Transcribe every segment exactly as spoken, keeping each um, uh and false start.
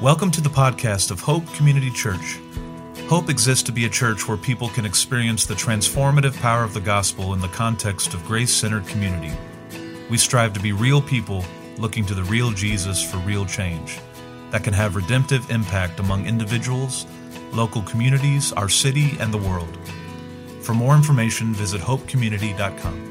Welcome to the podcast of Hope Community Church. Hope exists to be a church where people can experience the transformative power of the gospel in the context of grace-centered community. We strive to be real people looking to the real Jesus for real change that can have redemptive impact among individuals, local communities, our city, and the world. For more information, visit hope community dot com.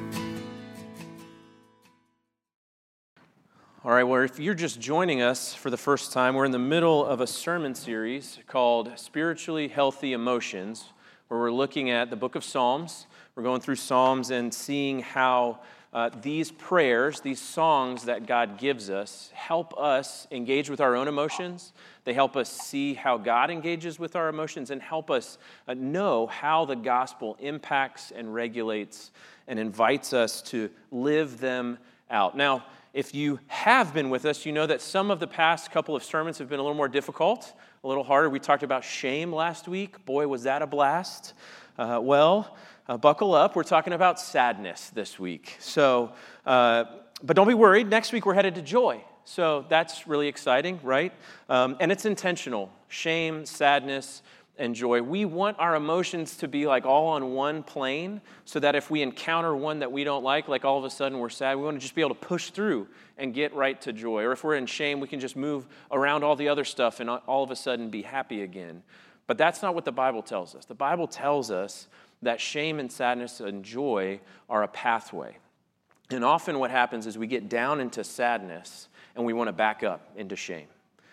All right, well, if you're just joining us for the first time, we're in the middle of a sermon series called Spiritually Healthy Emotions, where we're looking at the book of Psalms. We're going through Psalms and seeing how uh, these prayers, these songs that God gives us, help us engage with our own emotions. They help us see how God engages with our emotions and help us uh, know how the gospel impacts and regulates and invites us to live them out. Now, if you have been with us, you know that some of the past couple of sermons have been a little more difficult, a little harder. We talked about shame last week. Boy, was that a blast. Uh, well, uh, buckle up. We're talking about sadness this week. So, uh, but don't be worried. Next week, we're headed to joy. So that's really exciting, right? Um, and it's intentional. Shame, sadness, and joy. We want our emotions to be like all on one plane so that if we encounter one that we don't like, like all of a sudden we're sad, we want to just be able to push through and get right to joy. Or if we're in shame, we can just move around all the other stuff and all of a sudden be happy again. But that's not what the Bible tells us. The Bible tells us that shame and sadness and joy are a pathway. And often what happens is we get down into sadness and we want to back up into shame.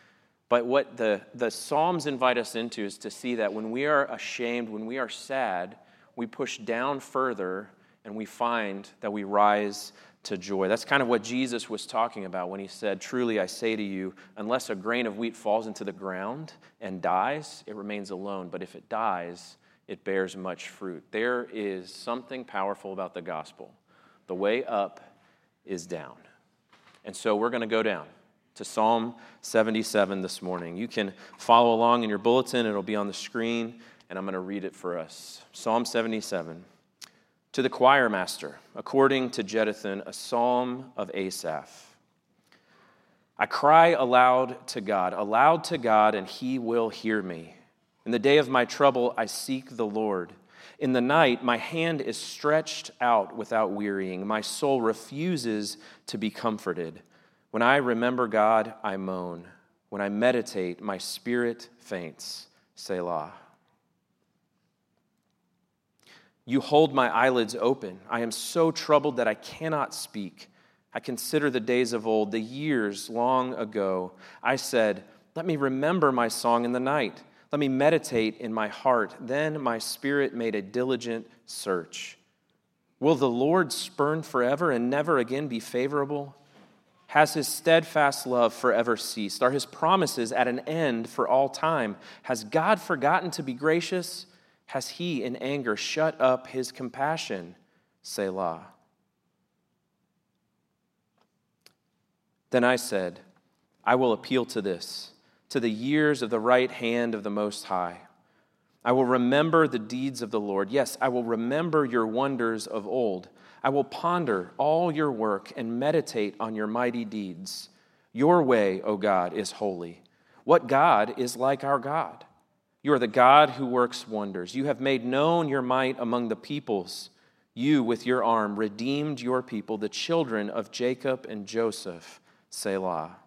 But what the, the Psalms invite us into is to see that when we are ashamed, when we are sad, we push down further and we find that we rise to joy. That's kind of what Jesus was talking about when he said, "Truly I say to you, unless a grain of wheat falls into the ground and dies, it remains alone. But if it dies, it bears much fruit." There is something powerful about the gospel. The way up is down. And so we're going to go down to Psalm seventy-seven this morning. You can follow along in your bulletin. It'll be on the screen, and I'm going to read it for us. Psalm seventy-seven. To the choir master, according to Jeduthun, a psalm of Asaph. I cry aloud to God, aloud to God, and he will hear me. In the day of my trouble, I seek the Lord. In the night, my hand is stretched out without wearying. My soul refuses to be comforted. When I remember God, I moan. When I meditate, my spirit faints. Selah. You hold my eyelids open. I am so troubled that I cannot speak. I consider the days of old, the years long ago. I said, let me remember my song in the night. Let me meditate in my heart. Then my spirit made a diligent search. Will the Lord spurn forever and never again be favorable? Has his steadfast love forever ceased? Are his promises at an end for all time? Has God forgotten to be gracious? Has he in anger shut up his compassion? Selah. Then I said, I will appeal to this, to the years of the right hand of the Most High. I will remember the deeds of the Lord. Yes, I will remember your wonders of old. I will ponder all your work and meditate on your mighty deeds. Your way, O God, is holy. What God is like our God? You are the God who works wonders. You have made known your might among the peoples. You, with your arm, redeemed your people, the children of Jacob and Joseph. Selah.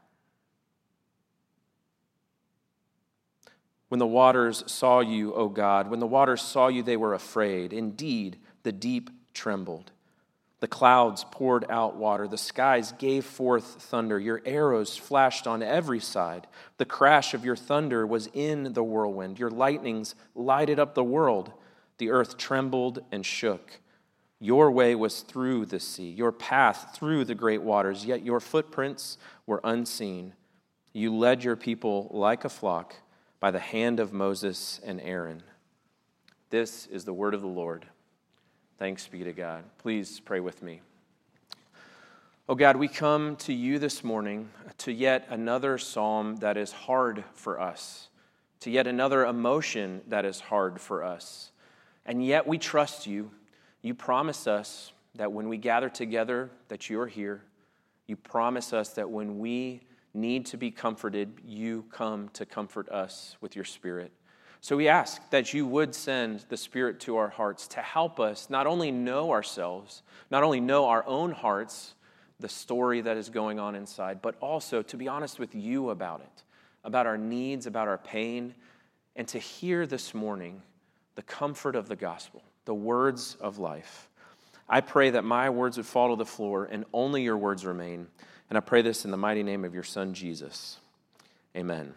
When the waters saw you, O God, when the waters saw you, they were afraid. Indeed, the deep trembled. The clouds poured out water. The skies gave forth thunder. Your arrows flashed on every side. The crash of your thunder was in the whirlwind. Your lightnings lighted up the world. The earth trembled and shook. Your way was through the sea, your path through the great waters, yet your footprints were unseen. You led your people like a flock by the hand of Moses and Aaron. This is the word of the Lord. Thanks be to God. Please pray with me. Oh God, we come to you this morning to yet another psalm that is hard for us, to yet another emotion that is hard for us. And yet we trust you. You promise us that when we gather together, that you're here. You promise us that when we need to be comforted, you come to comfort us with your Spirit. So we ask that you would send the Spirit to our hearts to help us not only know ourselves, not only know our own hearts, the story that is going on inside, but also to be honest with you about it, about our needs, about our pain, and to hear this morning the comfort of the gospel, the words of life. I pray that my words would fall to the floor and only your words remain. And I pray this in the mighty name of your Son, Jesus. Amen.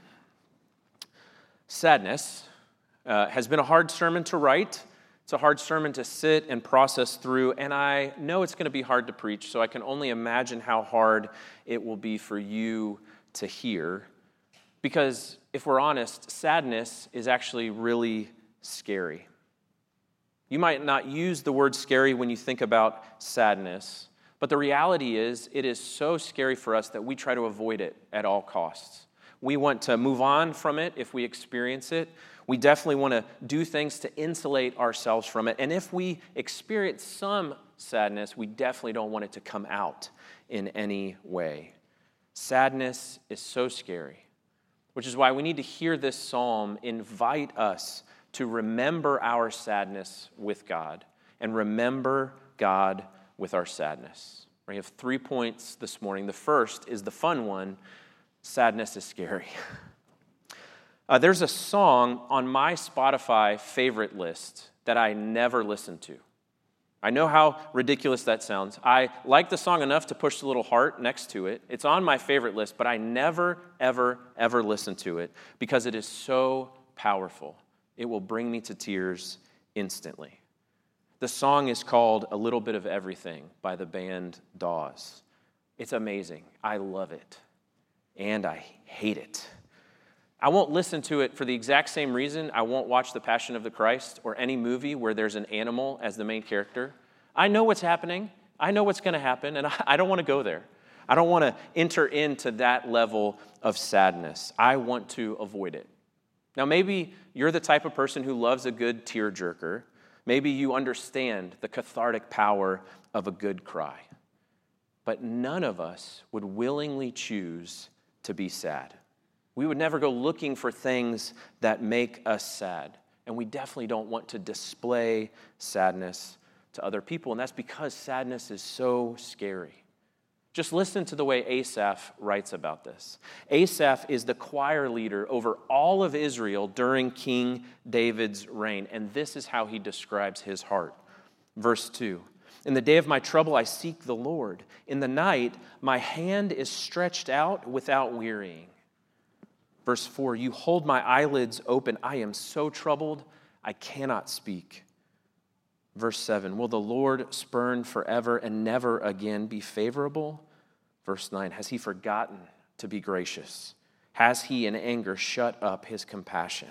Sadness uh, has been a hard sermon to write. It's a hard sermon to sit and process through, and I know it's going to be hard to preach, so I can only imagine how hard it will be for you to hear. Because if we're honest, sadness is actually really scary. You might not use the word scary when you think about sadness, but the reality is it is so scary for us that we try to avoid it at all costs. We want to move on from it if we experience it. We definitely want to do things to insulate ourselves from it. And if we experience some sadness, we definitely don't want it to come out in any way. Sadness is so scary, which is why we need to hear this psalm invite us to remember our sadness with God and remember God with our sadness. We have three points this morning. The first is the fun one. Sadness is scary. Uh, there's a song on my Spotify favorite list that I never listen to. I know how ridiculous that sounds. I like the song enough to push the little heart next to it. It's on my favorite list, but I never, ever, ever listen to it because it is so powerful. It will bring me to tears instantly. The song is called A Little Bit of Everything by the band Dawes. It's amazing. I love it. And I hate it. I won't listen to it for the exact same reason I won't watch The Passion of the Christ or any movie where there's an animal as the main character. I know what's happening. I know what's going to happen, and I don't want to go there. I don't want to enter into that level of sadness. I want to avoid it. Now, maybe you're the type of person who loves a good tearjerker. Maybe you understand the cathartic power of a good cry. But none of us would willingly choose to be sad. We would never go looking for things that make us sad. And we definitely don't want to display sadness to other people. And that's because sadness is so scary. Just listen to the way Asaph writes about this. Asaph is the choir leader over all of Israel during King David's reign. And this is how he describes his heart. Verse two. In the day of my trouble, I seek the Lord. In the night, my hand is stretched out without wearying. Verse four, you hold my eyelids open. I am so troubled, I cannot speak. Verse seven, will the Lord spurn forever and never again be favorable? Verse nine, has he forgotten to be gracious? Has he in anger shut up his compassion?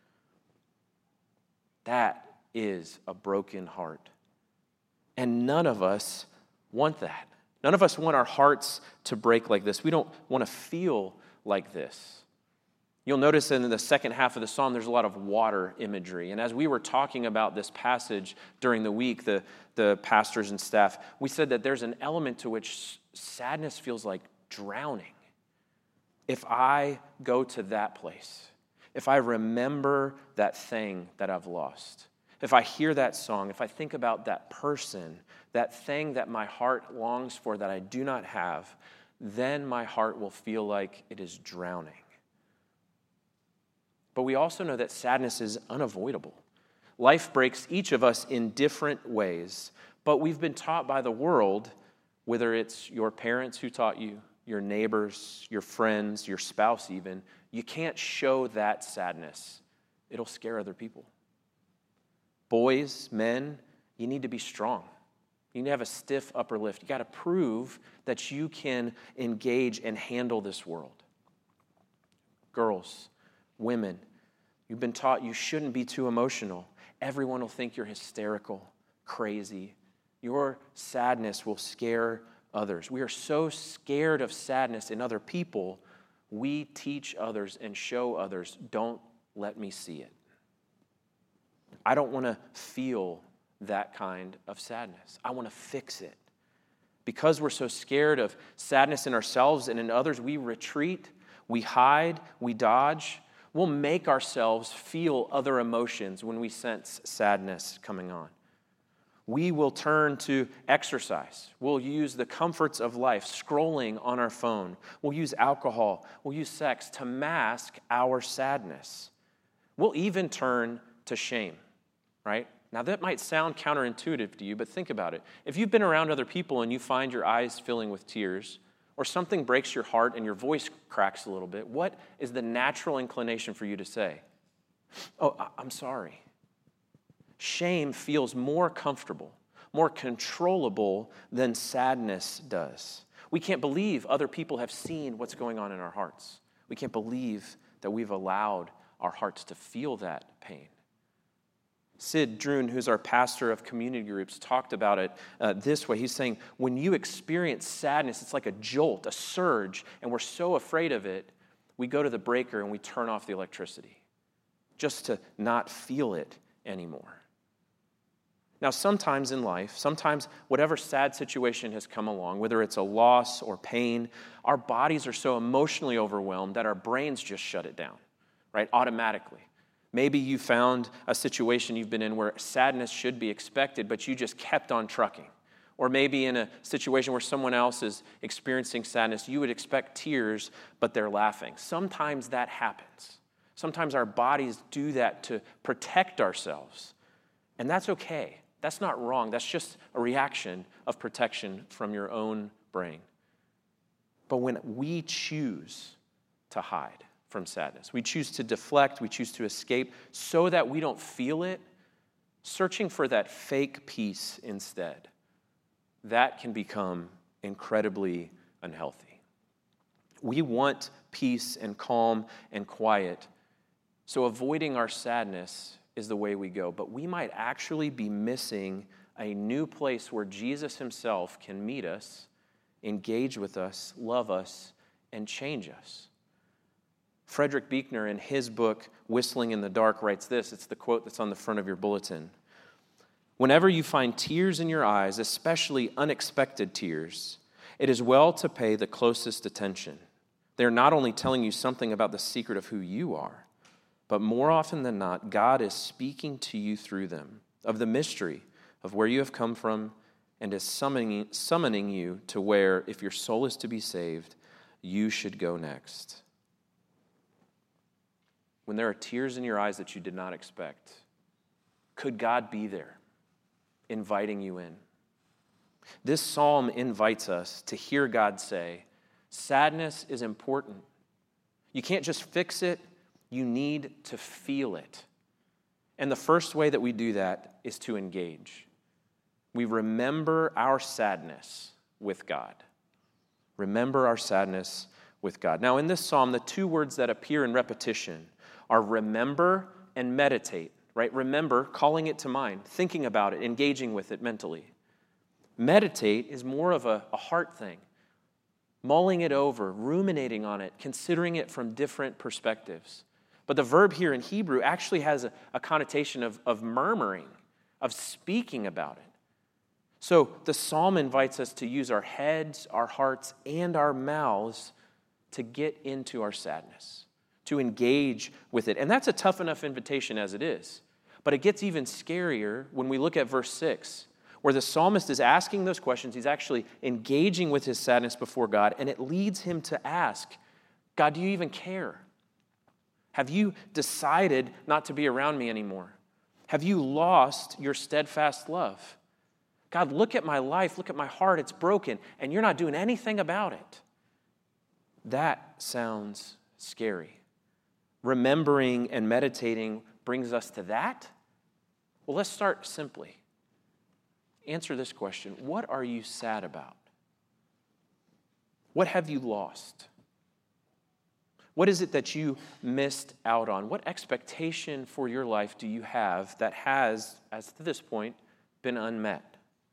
That is a broken heart. And none of us want that. None of us want our hearts to break like this. We don't want to feel like this. You'll notice in the second half of the psalm, there's a lot of water imagery. And as we were talking about this passage during the week, the, the pastors and staff, we said that there's an element to which sadness feels like drowning. If I go to that place, if I remember that thing that I've lost, if I hear that song, if I think about that person, that thing that my heart longs for that I do not have, then my heart will feel like it is drowning. But we also know that sadness is unavoidable. Life breaks each of us in different ways, but we've been taught by the world, whether it's your parents who taught you, your neighbors, your friends, your spouse even, you can't show that sadness. It'll scare other people. Boys, men, you need to be strong. You need to have a stiff upper lip. You got to prove that you can engage and handle this world. Girls, women, you've been taught you shouldn't be too emotional. Everyone will think you're hysterical, crazy. Your sadness will scare others. We are so scared of sadness in other people, we teach others and show others, don't let me see it. I don't want to feel that kind of sadness. I want to fix it. Because we're so scared of sadness in ourselves and in others, we retreat, we hide, we dodge. We'll make ourselves feel other emotions when we sense sadness coming on. We will turn to exercise. We'll use the comforts of life, scrolling on our phone. We'll use alcohol. We'll use sex to mask our sadness. We'll even turn to shame, right? Now, that might sound counterintuitive to you, but think about it. If you've been around other people and you find your eyes filling with tears, or something breaks your heart and your voice cracks a little bit, what is the natural inclination for you to say? Oh, I'm sorry. Shame feels more comfortable, more controllable than sadness does. We can't believe other people have seen what's going on in our hearts. We can't believe that we've allowed our hearts to feel that pain. Sid Droon, who's our pastor of community groups, talked about it uh, this way. He's saying, when you experience sadness, it's like a jolt, a surge, and we're so afraid of it, we go to the breaker and we turn off the electricity just to not feel it anymore. Now, sometimes in life, sometimes whatever sad situation has come along, whether it's a loss or pain, our bodies are so emotionally overwhelmed that our brains just shut it down, right, automatically. Maybe you found a situation you've been in where sadness should be expected, but you just kept on trucking. Or maybe in a situation where someone else is experiencing sadness, you would expect tears, but they're laughing. Sometimes that happens. Sometimes our bodies do that to protect ourselves. And that's okay. That's not wrong. That's just a reaction of protection from your own brain. But when we choose to hide from sadness, we choose to deflect, we choose to escape so that we don't feel it, searching for that fake peace instead, that can become incredibly unhealthy. We want peace and calm and quiet, so avoiding our sadness is the way we go. But we might actually be missing a new place where Jesus himself can meet us, engage with us, love us, and change us. Frederick Buechner, in his book, Whistling in the Dark, writes this. It's the quote that's on the front of your bulletin. Whenever you find tears in your eyes, especially unexpected tears, it is well to pay the closest attention. They are not only telling you something about the secret of who you are, but more often than not, God is speaking to you through them, of the mystery of where you have come from, and is summoning, summoning you to where, if your soul is to be saved, you should go next. When there are tears in your eyes that you did not expect, could God be there, inviting you in? This psalm invites us to hear God say, sadness is important. You can't just fix it, you need to feel it. And the first way that we do that is to engage. We remember our sadness with God. Remember our sadness with God. Now, in this psalm, the two words that appear in repetition are remember and meditate, right? Remember, calling it to mind, thinking about it, engaging with it mentally. Meditate is more of a, a heart thing, mulling it over, ruminating on it, considering it from different perspectives. But the verb here in Hebrew actually has a, a connotation of, of murmuring, of speaking about it. So the psalm invites us to use our heads, our hearts, and our mouths to get into our sadness, to engage with it. And that's a tough enough invitation as it is. But it gets even scarier when we look at verse six, where the psalmist is asking those questions. He's actually engaging with his sadness before God, and it leads him to ask, God, do you even care? Have you decided not to be around me anymore? Have you lost your steadfast love? God, look at my life, look at my heart, it's broken, and you're not doing anything about it. That sounds scary. Remembering and meditating brings us to that? Well, let's start simply. Answer this question. What are you sad about? What have you lost? What is it that you missed out on? What expectation for your life do you have that has, as to this point, been unmet?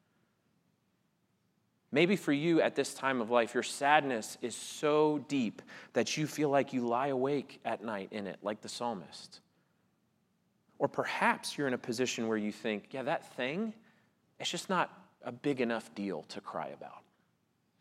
Maybe for you at this time of life, your sadness is so deep that you feel like you lie awake at night in it, like the psalmist. Or perhaps you're in a position where you think, yeah, that thing, it's just not a big enough deal to cry about.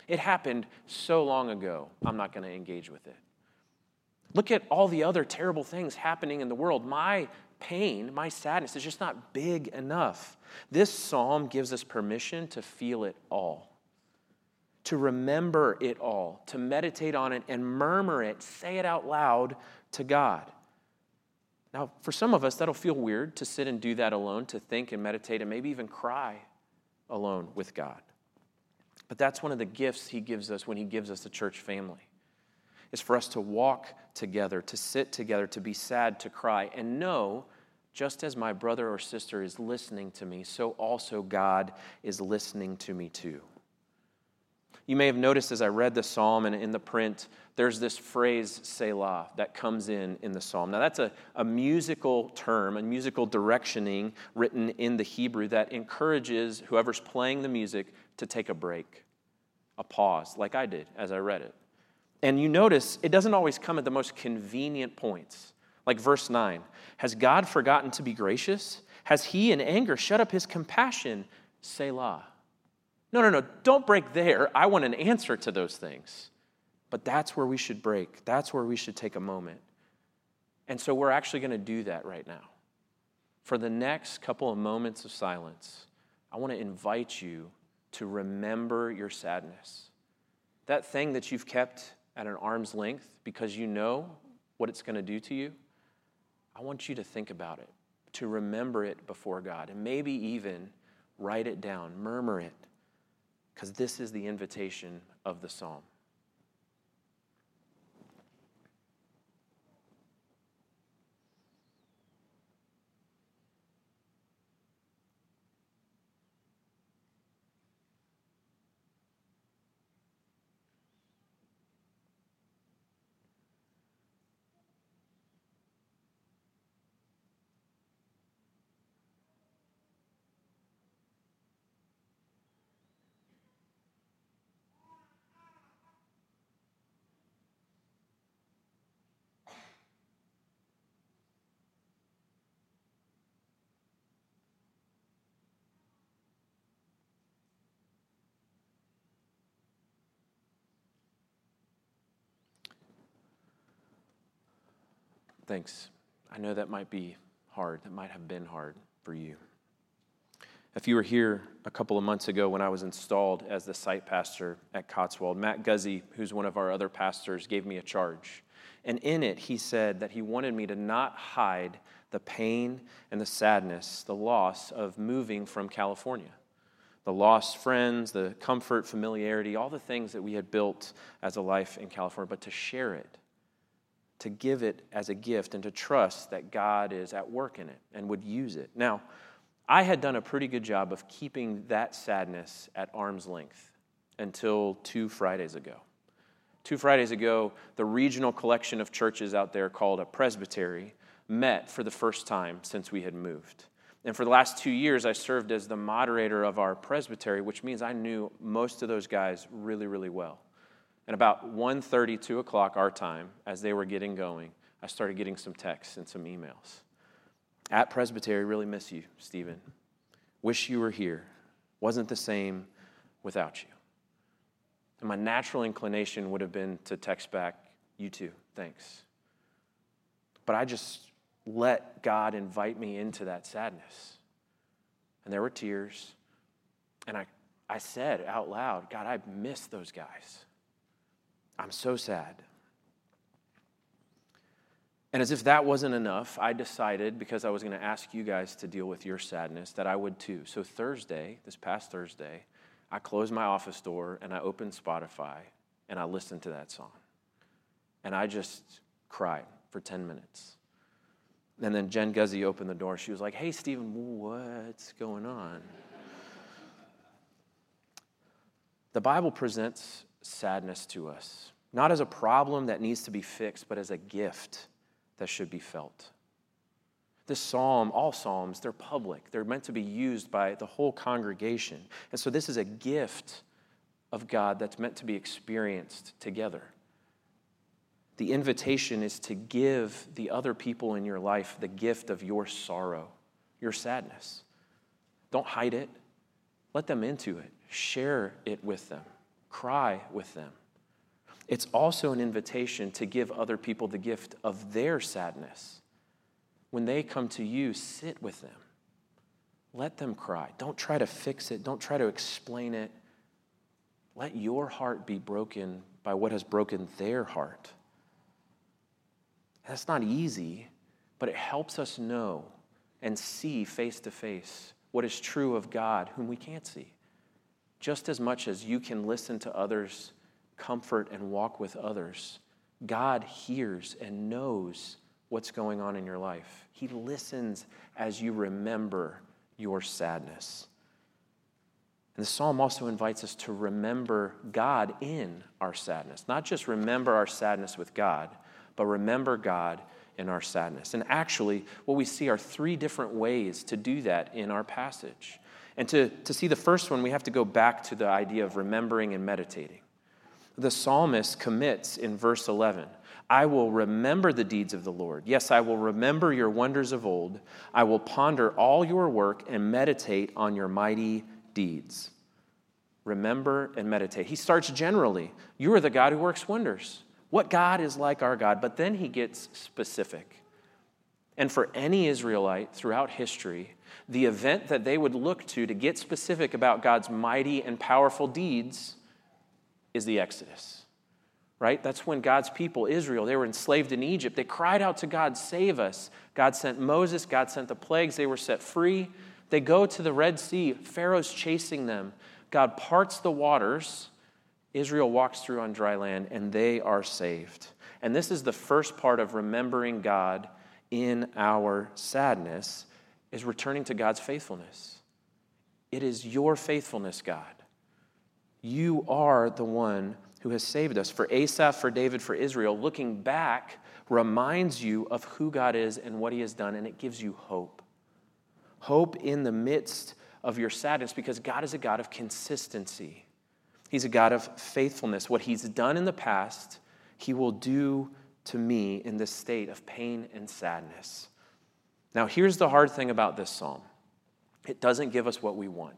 It happened so long ago, I'm not going to engage with it. Look at all the other terrible things happening in the world. My pain, my sadness is just not big enough. This psalm gives us permission to feel it all, to remember it all, to meditate on it and murmur it, say it out loud to God. Now, for some of us, that'll feel weird to sit and do that alone, to think and meditate and maybe even cry alone with God. But that's one of the gifts he gives us when he gives us a church family, is for us to walk together, to sit together, to be sad, to cry, and know, just as my brother or sister is listening to me, so also God is listening to me too. You may have noticed as I read the psalm and in the print, there's this phrase, Selah, that comes in in the psalm. Now that's a, a musical term, a musical directioning written in the Hebrew that encourages whoever's playing the music to take a break, a pause, like I did as I read it. And you notice it doesn't always come at the most convenient points. Like verse nine, has God forgotten to be gracious? Has he in anger shut up his compassion? Selah. No, no, no, don't break there. I want an answer to those things. But that's where we should break. That's where we should take a moment. And so we're actually going to do that right now. For the next couple of moments of silence, I want to invite you to remember your sadness. That thing that you've kept at an arm's length because you know what it's going to do to you, I want you to think about it, to remember it before God, and maybe even write it down, murmur it, because this is the invitation of the psalm. Thanks. I know that might be hard. That might have been hard for you. If you were here a couple of months ago when I was installed as the site pastor at Cotswold, Matt Guzzi, who's one of our other pastors, gave me a charge. And in it, he said that he wanted me to not hide the pain and the sadness, the loss of moving from California. The lost friends, the comfort, familiarity, all the things that we had built as a life in California, but to share it, to give it as a gift, and to trust that God is at work in it and would use it. Now, I had done a pretty good job of keeping that sadness at arm's length until two Fridays ago. Two Fridays ago, the regional collection of churches out there called a presbytery met for the first time since we had moved. And for the last two years, I served as the moderator of our presbytery, which means I knew most of those guys really, really well. And about one thirty, two o'clock our time, as they were getting going, I started getting some texts and some emails. At Presbytery, really miss you, Stephen. Wish you were here. Wasn't the same without you. And my natural inclination would have been to text back, you too, thanks. But I just let God invite me into that sadness. And there were tears. And I, I said out loud, God, I miss those guys. I'm so sad. And as if that wasn't enough, I decided, because I was going to ask you guys to deal with your sadness, that I would too. So Thursday, this past Thursday, I closed my office door and I opened Spotify and I listened to that song. And I just cried for ten minutes. And then Jen Guzzi opened the door. She was like, hey, Stephen, what's going on? The Bible presents sadness to us, not as a problem that needs to be fixed, but as a gift that should be felt. This psalm, all psalms, they're public. They're meant to be used by the whole congregation. And so this is a gift of God that's meant to be experienced together. The invitation is to give the other people in your life the gift of your sorrow, your sadness. Don't hide it. Let them into it. Share it with them. cry with them. It's also an invitation to give other people the gift of their sadness. When they come to you, sit with them. Let them cry. Don't try to fix it. Don't try to explain it. Let your heart be broken by what has broken their heart. That's not easy, but it helps us know and see face to face what is true of God, whom we can't see. Just as much as you can listen to others, comfort and walk with others, God hears and knows what's going on in your life. He listens as you remember your sadness. And the psalm also invites us to remember God in our sadness. Not just remember our sadness with God, but remember God in our sadness. And actually, what we see are three different ways to do that in our passage. And to, to see the first one, we have to go back to the idea of remembering and meditating. The psalmist commits in verse eleven, I will remember the deeds of the Lord. Yes, I will remember your wonders of old. I will ponder all your work and meditate on your mighty deeds. Remember and meditate. He starts generally. You are the God who works wonders. What God is like our God? But then he gets specific. And for any Israelite throughout history, the event that they would look to to get specific about God's mighty and powerful deeds is the Exodus, right? That's when God's people, Israel, they were enslaved in Egypt. They cried out to God, save us. God sent Moses. God sent the plagues. They were set free. They go to the Red Sea. Pharaoh's chasing them. God parts the waters. Israel walks through on dry land, and they are saved. And this is the first part of remembering God in our sadness, is returning to God's faithfulness. It is your faithfulness, God. You are the one who has saved us. For Asaph, for David, for Israel, looking back reminds you of who God is and what he has done, and it gives you hope. Hope in the midst of your sadness, because God is a God of consistency. He's a God of faithfulness. What he's done in the past, he will do to me in this state of pain and sadness. Now, here's the hard thing about this psalm. It doesn't give us what we want.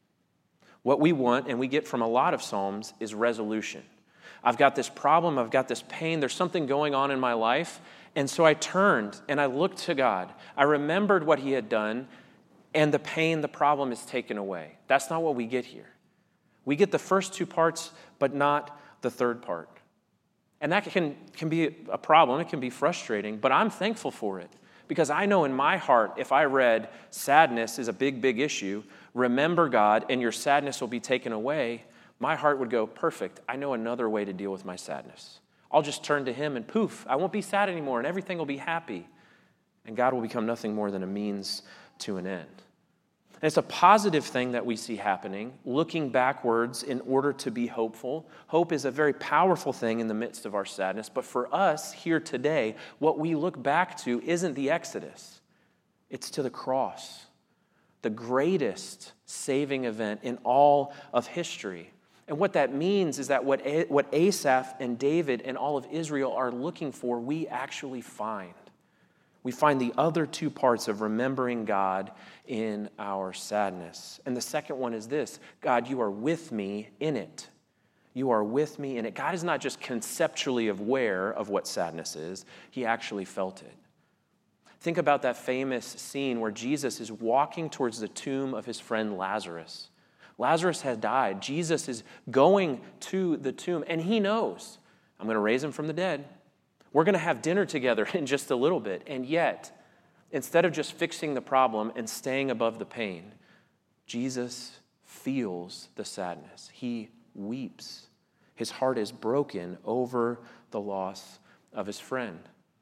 What we want, and we get from a lot of psalms, is resolution. I've got this problem, I've got this pain, there's something going on in my life, and so I turned and I looked to God. I remembered what he had done, and the pain, the problem is taken away. That's not what we get here. We get the first two parts, but not the third part. And that can, can be a problem, it can be frustrating, but I'm thankful for it. Because I know in my heart, if I read sadness is a big, big issue, remember God, and your sadness will be taken away, my heart would go, perfect, I know another way to deal with my sadness. I'll just turn to him and poof, I won't be sad anymore, and everything will be happy. And God will become nothing more than a means to an end. And it's a positive thing that we see happening, looking backwards in order to be hopeful. Hope is a very powerful thing in the midst of our sadness. But for us here today, what we look back to isn't the Exodus. It's to the cross, the greatest saving event in all of history. And what that means is that what, what Asaph and David and all of Israel are looking for, we actually find. We find the other two parts of remembering God in our sadness. And the second one is this: God, you are with me in it. You are with me in it. God is not just conceptually aware of what sadness is. He actually felt it. Think about that famous scene where Jesus is walking towards the tomb of his friend Lazarus. Lazarus had died. Jesus is going to the tomb, and he knows, I'm going to raise him from the dead. We're going to have dinner together in just a little bit. And yet, instead of just fixing the problem and staying above the pain, Jesus feels the sadness. He weeps. His heart is broken over the loss of his friend.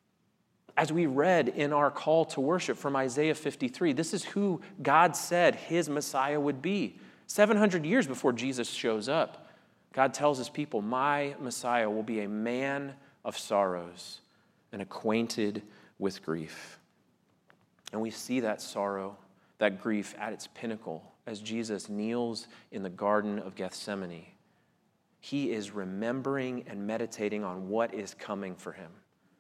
As we read in our call to worship from Isaiah fifty-three, this is who God said his Messiah would be. seven hundred years before Jesus shows up, God tells his people, my Messiah will be a man of sorrows and acquainted with grief. And we see that sorrow, that grief at its pinnacle as Jesus kneels in the Garden of Gethsemane. He is remembering and meditating on what is coming for him.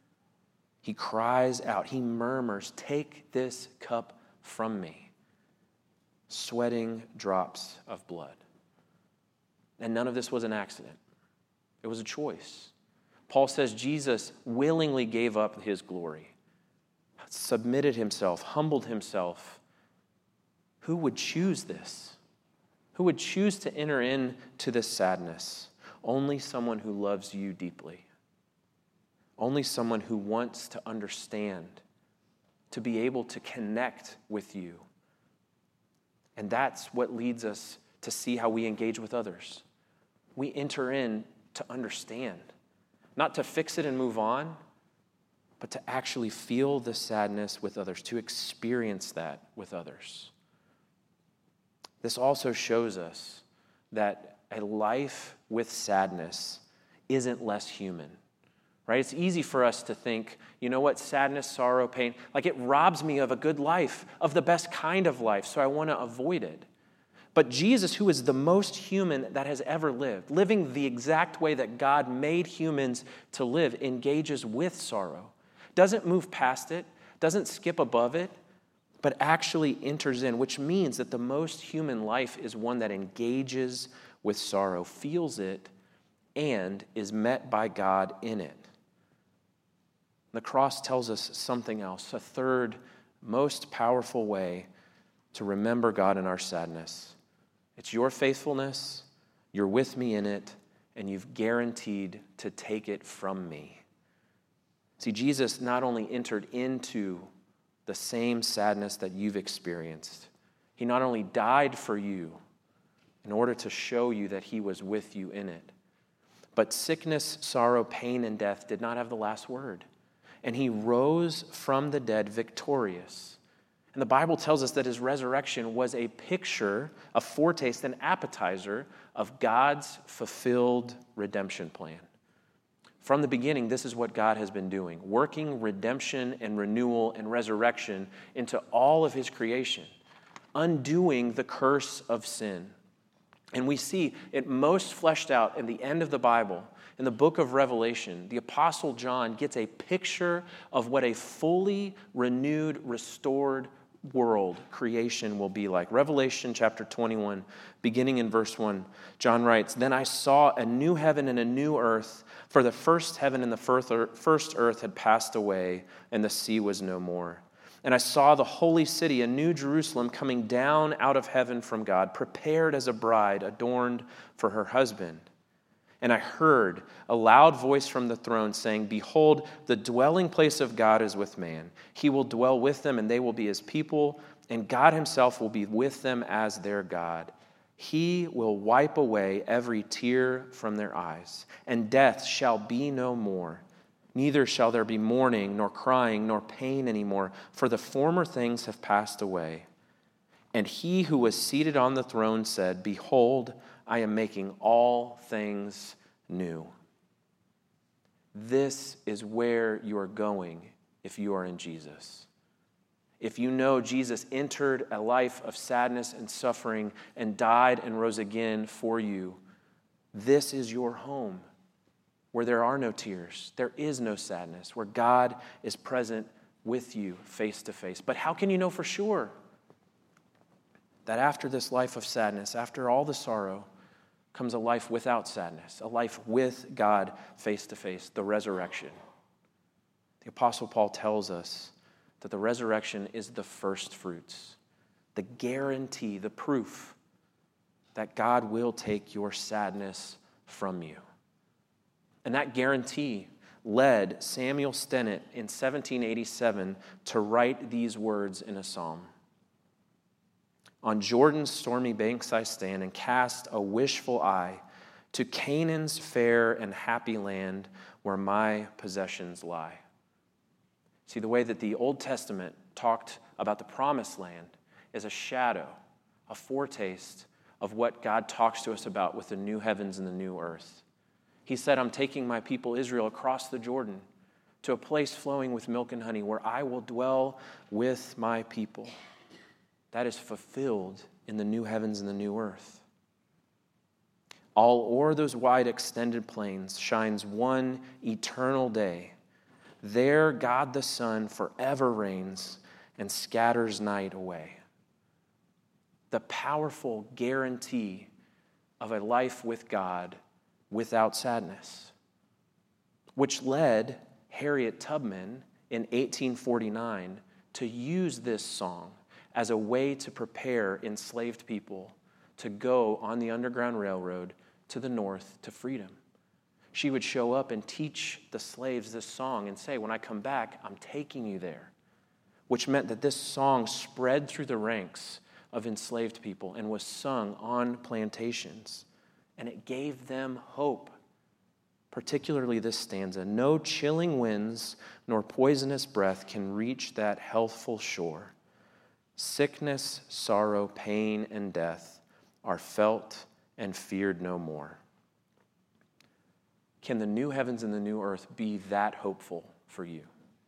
He cries out, he murmurs, take this cup from me, sweating drops of blood. And none of this was an accident. It was a choice. Paul says Jesus willingly gave up his glory, submitted himself, humbled himself. Who would choose this? Who would choose to enter into this sadness? Only someone who loves you deeply. Only someone who wants to understand, to be able to connect with you. And that's what leads us to see how we engage with others. We enter in to understand, not to fix it and move on, but to actually feel the sadness with others, to experience that with others. This also shows us that a life with sadness isn't less human, right? It's easy for us to think, you know what, sadness, sorrow, pain, like it robs me of a good life, of the best kind of life, so I want to avoid it. But Jesus, who is the most human that has ever lived, living the exact way that God made humans to live, engages with sorrow, doesn't move past it, doesn't skip above it, but actually enters in, which means that the most human life is one that engages with sorrow, feels it, and is met by God in it. The cross tells us something else, a third most powerful way to remember God in our sadness. It's your faithfulness, you're with me in it, and you've guaranteed to take it from me. See, Jesus not only entered into the same sadness that you've experienced, he not only died for you in order to show you that he was with you in it, but sickness, sorrow, pain, and death did not have the last word. And he rose from the dead victorious. And the Bible tells us that his resurrection was a picture, a foretaste, an appetizer of God's fulfilled redemption plan. From the beginning, this is what God has been doing, working redemption and renewal and resurrection into all of his creation, undoing the curse of sin. And we see it most fleshed out in the end of the Bible. In the book of Revelation, the Apostle John gets a picture of what a fully renewed, restored world, creation will be like. Revelation chapter twenty-one, beginning in verse one, John writes, "Then I saw a new heaven and a new earth, for the first heaven and the first earth had passed away, and the sea was no more. And I saw the holy city, a new Jerusalem, coming down out of heaven from God, prepared as a bride adorned for her husband. And I heard a loud voice from the throne saying, 'Behold, the dwelling place of God is with man. He will dwell with them, and they will be his people, and God himself will be with them as their God. He will wipe away every tear from their eyes, and death shall be no more. Neither shall there be mourning, nor crying, nor pain anymore, for the former things have passed away.' And he who was seated on the throne said, 'Behold, I am making all things new.'" This is where you are going if you are in Jesus. If you know Jesus entered a life of sadness and suffering and died and rose again for you, this is your home where there are no tears, there is no sadness, where God is present with you face to face. But how can you know for sure that after this life of sadness, after all the sorrow, comes a life without sadness, a life with God face to face, the resurrection? The Apostle Paul tells us that the resurrection is the first fruits, the guarantee, the proof that God will take your sadness from you. And that guarantee led Samuel Stennett in seventeen eighty-seven to write these words in a psalm. "On Jordan's stormy banks I stand and cast a wishful eye to Canaan's fair and happy land where my possessions lie." See, the way that the Old Testament talked about the promised land is a shadow, a foretaste of what God talks to us about with the new heavens and the new earth. He said, "I'm taking my people Israel across the Jordan to a place flowing with milk and honey where I will dwell with my people." That is fulfilled in the new heavens and the new earth. All o'er those wide extended plains shines one eternal day. There God the Son forever reigns and scatters night away. The powerful guarantee of a life with God without sadness, which led Harriet Tubman in eighteen forty-nine to use this song as a way to prepare enslaved people to go on the Underground Railroad to the North to freedom. She would show up and teach the slaves this song and say, when I come back, I'm taking you there, which meant that this song spread through the ranks of enslaved people and was sung on plantations, and it gave them hope. Particularly this stanza, no chilling winds nor poisonous breath can reach that healthful shore. Sickness, sorrow, pain, and death are felt and feared no more. Can the new heavens and the new earth be that hopeful for you?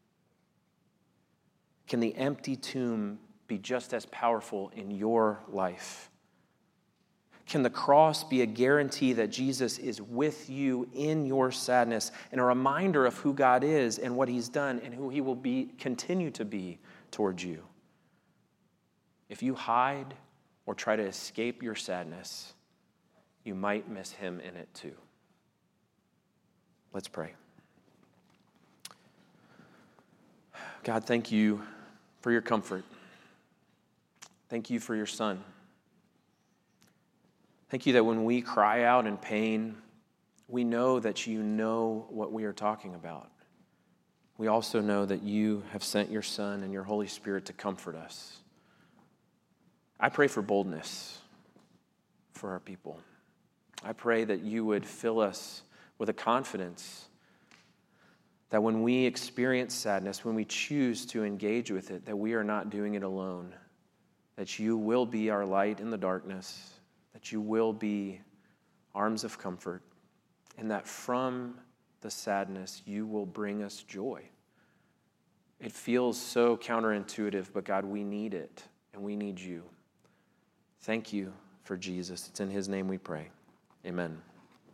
Can the empty tomb be just as powerful in your life? Can the cross be a guarantee that Jesus is with you in your sadness and a reminder of who God is and what he's done and who he will be continue to be towards you? If you hide or try to escape your sadness, you might miss him in it too. Let's pray. God, thank you for your comfort. Thank you for your Son. Thank you that when we cry out in pain, we know that you know what we are talking about. We also know that you have sent your Son and your Holy Spirit to comfort us. I pray for boldness for our people. I pray that you would fill us with a confidence that when we experience sadness, when we choose to engage with it, that we are not doing it alone, that you will be our light in the darkness, that you will be arms of comfort, and that from the sadness, you will bring us joy. It feels so counterintuitive, but God, we need it, and we need you. Thank you for Jesus. It's in his name we pray. Amen.